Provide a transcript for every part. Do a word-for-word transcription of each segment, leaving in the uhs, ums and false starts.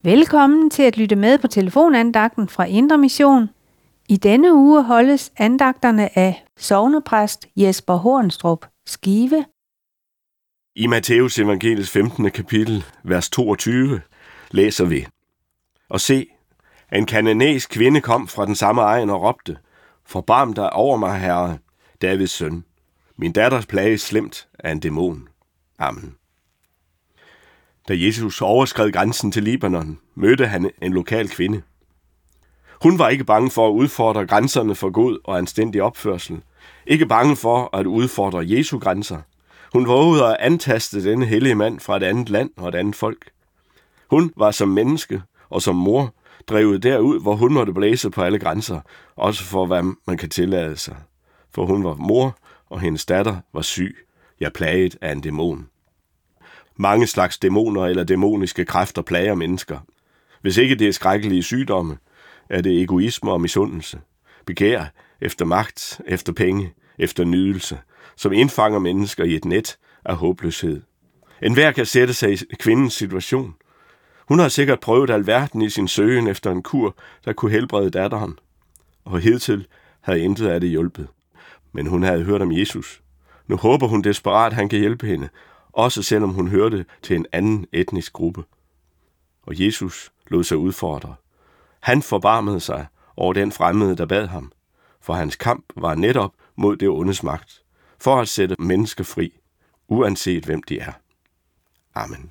Velkommen til at lytte med på telefonandagten fra Indre Mission. I denne uge holdes andagterne af sognepræst Jesper Hornstrup, Skive. I Matteus evangeliets femtende kapitel, vers toogtyve, læser vi: Og se, en kananæisk kvinde kom fra den samme egen og råbte: Forbarm dig over mig, Herre, Davids søn. Min datters plage slemt af en dæmon. Amen. Da Jesus overskred grænsen til Libanon, mødte han en lokal kvinde. Hun var ikke bange for at udfordre grænserne for god og anstændig opførsel. Ikke bange for at udfordre Jesu grænser. Hun vågede at antaste denne hellige mand fra et andet land og et andet folk. Hun var som menneske og som mor drevet derud, hvor hun måtte blæse på alle grænser, også for hvad man kan tillade sig. For hun var mor, og hendes datter var syg, ja plaget af en dæmon. Mange slags dæmoner eller dæmoniske kræfter plager mennesker. Hvis ikke det er skrækkelige sygdomme, er det egoisme og misundelse, begær efter magt, efter penge, efter nydelse, som indfanger mennesker i et net af håbløshed. Enhver kan sætte sig i kvindens situation. Hun har sikkert prøvet alverden i sin søgen efter en kur, der kunne helbrede datteren, og hidtil havde intet af det hjulpet. Men hun havde hørt om Jesus. Nu håber hun desperat, han kan hjælpe hende, også selvom hun hørte til en anden etnisk gruppe. Og Jesus lod sig udfordre. Han forbarmede sig over den fremmede, der bad ham, for hans kamp var netop mod det ondes magt, for at sætte mennesker fri, uanset hvem de er. Amen.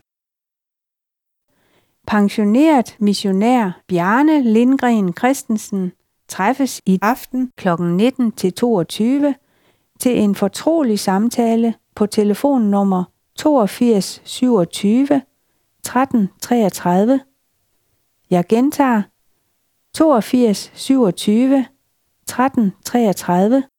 Pensioneret missionær Bjarne Lindgren Christensen træffes i aften klokken nitten til toogtyve til en fortrolig samtale på telefonnummer toogfirs syvogtyve tretten treogtredive. Jeg gentager toogfirs syvogtyve tretten treogtredive.